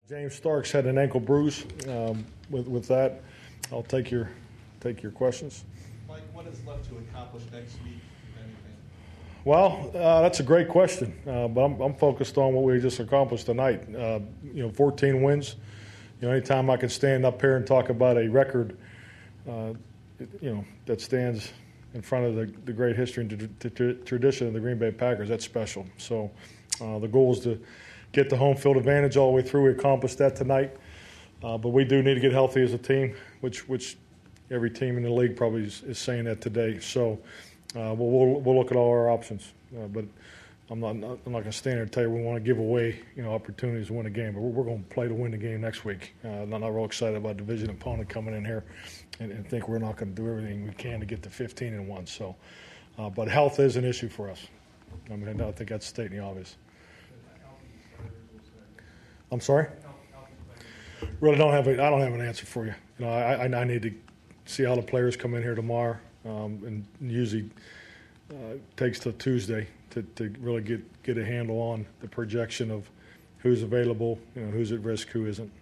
James Starks had an ankle bruise. With that, I'll take your questions. Mike, what is left to accomplish next week, if anything? Well, that's a great question, but I'm focused on what we just accomplished tonight. 14 wins. Anytime I can stand up here and talk about a record, that stands in front of the great history and tradition of the Green Bay Packers, that's special. So the goal is to get the home field advantage all the way through. We accomplished that tonight, but we do need to get healthy as a team, which every team in the league probably is saying that today. So we'll look at all our options, but I'm not going to stand here and tell you we want to give away opportunities to win a game. But we're going to play to win the game next week. I'm not real excited about division opponent coming in here and think we're not going to do everything we can to get to 15-1. So, but health is an issue for us. I think that's stating the obvious. I'm sorry. Really I don't have an answer for you. I need to see how the players come in here tomorrow, and usually takes till Tuesday to really get a handle on the projection of who's available, who's at risk, who isn't.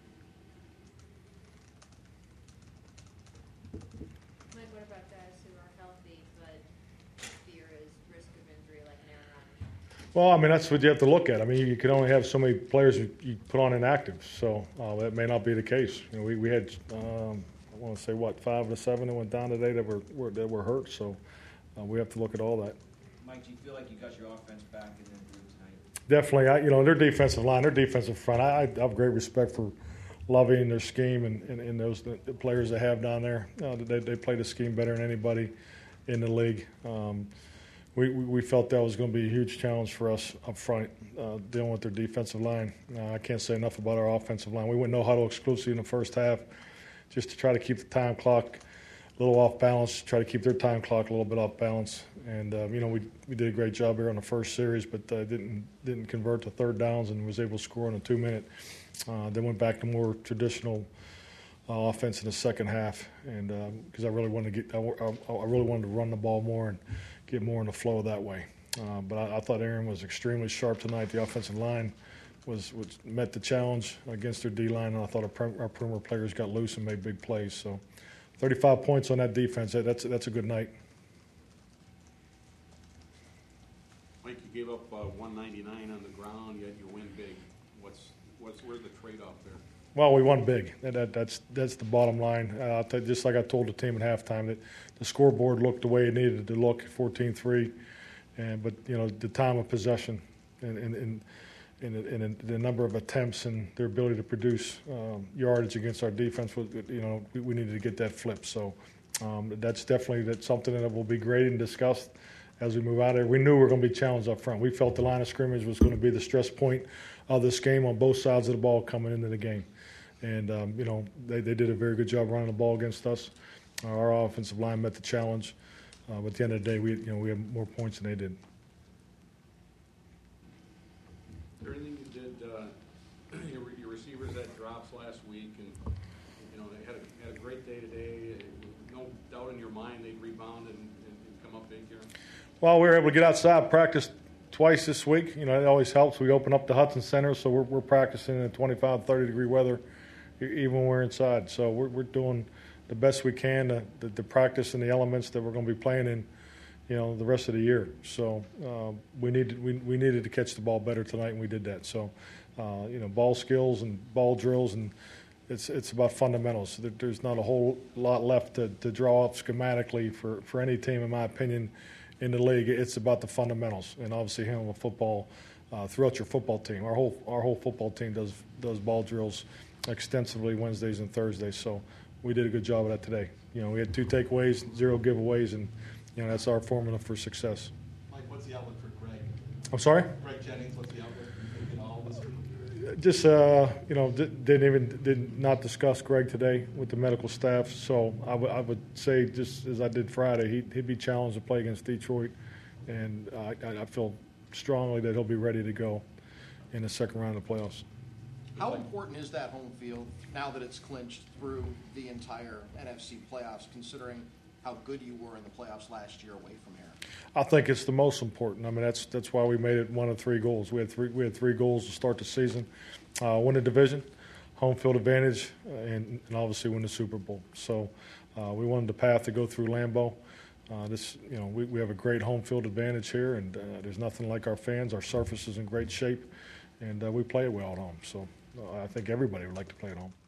Mike, what about guys who are healthy but fear is risk of injury, like Aaron Rodgers? Well, that's what you have to look at. You can only have so many players you put on inactive, so that may not be the case. We had I want to say 5 to 7 that went down today that were hurt, so we have to look at all that. Mike, do you feel like you got your offense back in their group tonight? Definitely. Their defensive line, their defensive front, I have great respect for Lovey and their scheme and those the players they have down there. They play the scheme better than anybody in the league. We felt that was going to be a huge challenge for us up front, dealing with their defensive line. I can't say enough about our offensive line. We went no huddle exclusively in the first half just to try to keep the time clock a little off balance, try to keep their time clock a little bit off balance. And, we did a great job here on the first series, but didn't convert to third downs and was able to score in a 2-minute. Then went back to more traditional offense in the second half, and because I really wanted to run the ball more and get more in the flow that way. But I thought Aaron was extremely sharp tonight. The offensive line met the challenge against their D-line, and I thought our perimeter players got loose and made big plays. So 35 points on that defense, that's a good night. Mike, you gave up 199 on the ground, yet you win big. Where's the trade-off there? Well, we won big. That's the bottom line. Just like I told the team at halftime, that the scoreboard looked the way it needed to look, 14-3, but the time of possession and the number of attempts and their ability to produce yardage against our defense was, we needed to get that flipped. So that's something that will be graded and discussed as we move out of there. We knew we were going to be challenged up front. We felt the line of scrimmage was going to be the stress point of this game on both sides of the ball coming into the game. And, they did a very good job running the ball against us. Our offensive line met the challenge. But at the end of the day, we had more points than they did. Is there anything you did, your receivers had drops last week, and they had a great day today. No doubt in your mind they'd rebound and come up big here? Well, we were able to get outside, practice twice this week. It always helps. We open up the Hudson Center, so we're practicing in 25, 30-degree weather, even when we're inside. So we're doing the best we can to practice in the elements that we're going to be playing in, the rest of the year. So we needed to catch the ball better tonight, and we did that. So, ball skills and ball drills, and it's about fundamentals. There's not a whole lot left to draw up schematically for any team, in my opinion, in the league. It's about the fundamentals, and obviously handling the football throughout your football team. Our whole football team does ball drills extensively Wednesdays and Thursdays. So we did a good job of that today. We had 2 takeaways, 0 giveaways, and that's our formula for success. Mike, what's the outlook for Greg? I'm sorry? Greg Jennings, what's the outlook in all this week? Just did not discuss Greg today with the medical staff. So I would say, just as I did Friday, he'd be challenged to play against Detroit, and I feel strongly that he'll be ready to go in the second round of the playoffs. How important is that home field now that it's clinched through the entire NFC playoffs, considering how good you were in the playoffs last year away from here? I think it's the most important. That's why we made it one of 3 goals. We had three goals to start the season: win the division, home field advantage and obviously win the Super Bowl. So we wanted the path to go through Lambeau. We have a great home field advantage here, and there's nothing like our fans. Our surface is in great shape, and we play it well at home. So I think everybody would like to play at home.